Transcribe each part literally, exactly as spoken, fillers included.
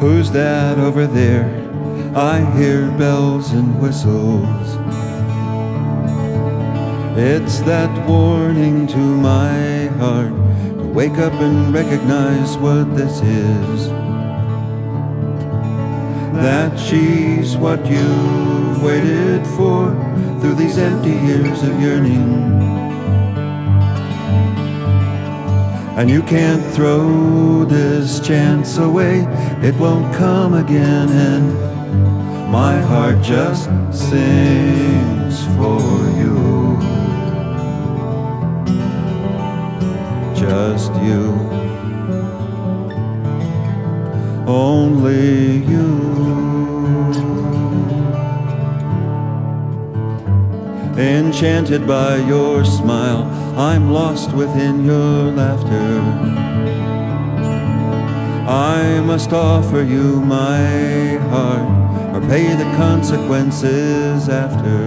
Who's that over there? I hear bells and whistles. It's that warning to my heart to wake up and recognize what this is. That she's what you waited for through these empty years of yearning. And you can't throw this chance away, it won't come again. And my heart just sings for you. Just you, only you. Enchanted by your smile, I'm lost within your laughter. I must offer you my heart, or pay the consequences after.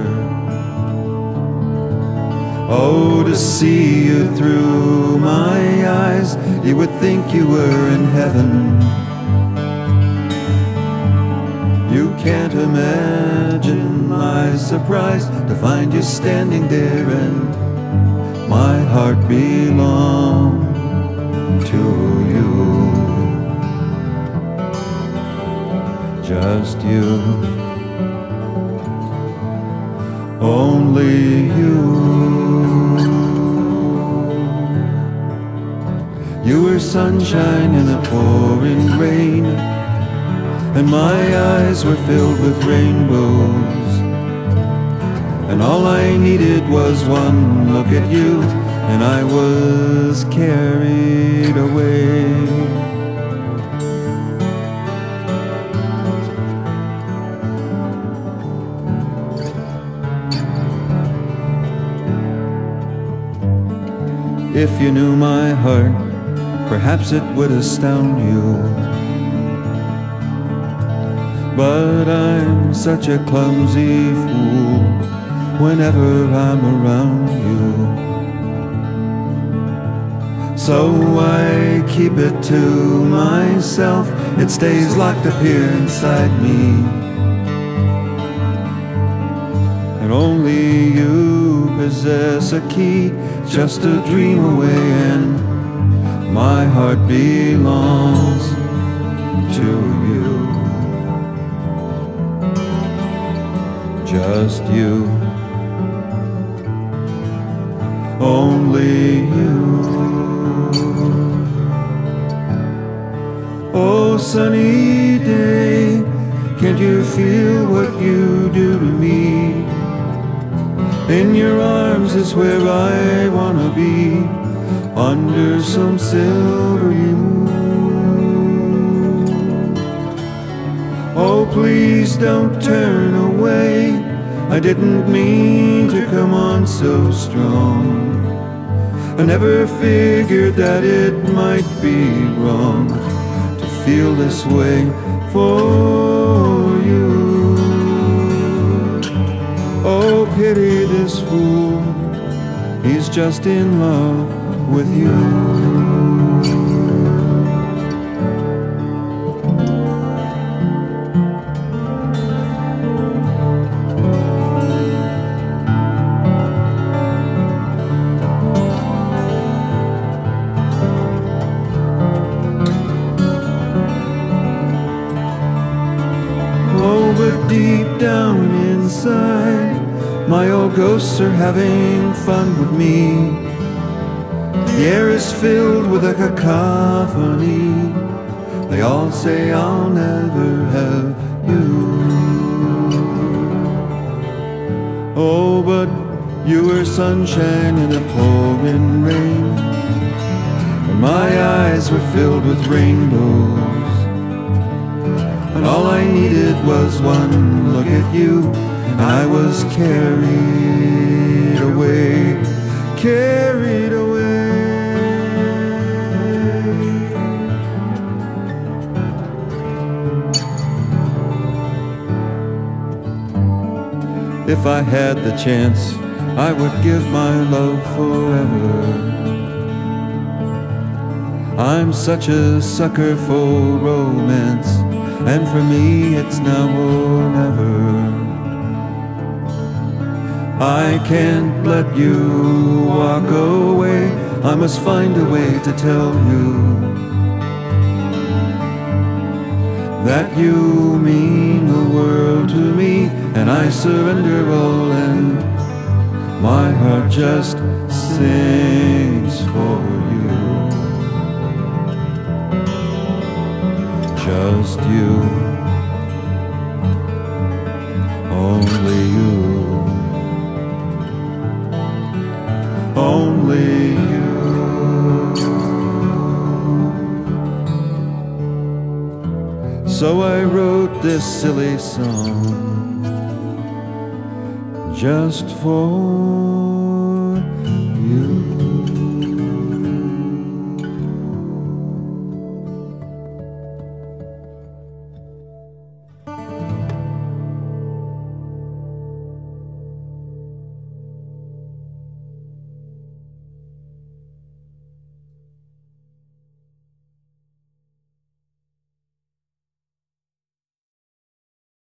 Oh, to see you through my eyes, you would think you were in heaven. You can't imagine my surprise to find you standing there, and my heart belonged to you. Just you, only you. You were sunshine in a pouring rain, and my eyes were filled with rainbows. And all I needed was one look at you, and I was carried away. If you knew my heart, perhaps it would astound you. But I'm such a clumsy fool whenever I'm around you. So I keep it to myself, it stays locked up here inside me. And only you possess a key, just a dream away, and my heart belongs to you. Just you, only you. Oh, sunny day, can't you feel what you do to me? In your arms is where I wanna be, under some silvery moon. Oh, please don't turn away, I didn't mean to come on so strong. I never figured that it might be wrong to feel this way for you. Oh, pity this fool, he's just in love with you. But deep down inside, my old ghosts are having fun with me. The air is filled with a cacophony. They all say I'll never have you. Oh, but you were sunshine in a pouring rain, and my eyes were filled with rainbows. And all I needed was one look at you, and I was carried away, carried away. If I had the chance, I would give my love forever. I'm such a sucker for romance, and for me it's now or never. I can't let you walk away, I must find a way to tell you that you mean the world to me, and I surrender all, and my heart just sings for you. Just you, only you, only you. So I wrote this silly song just for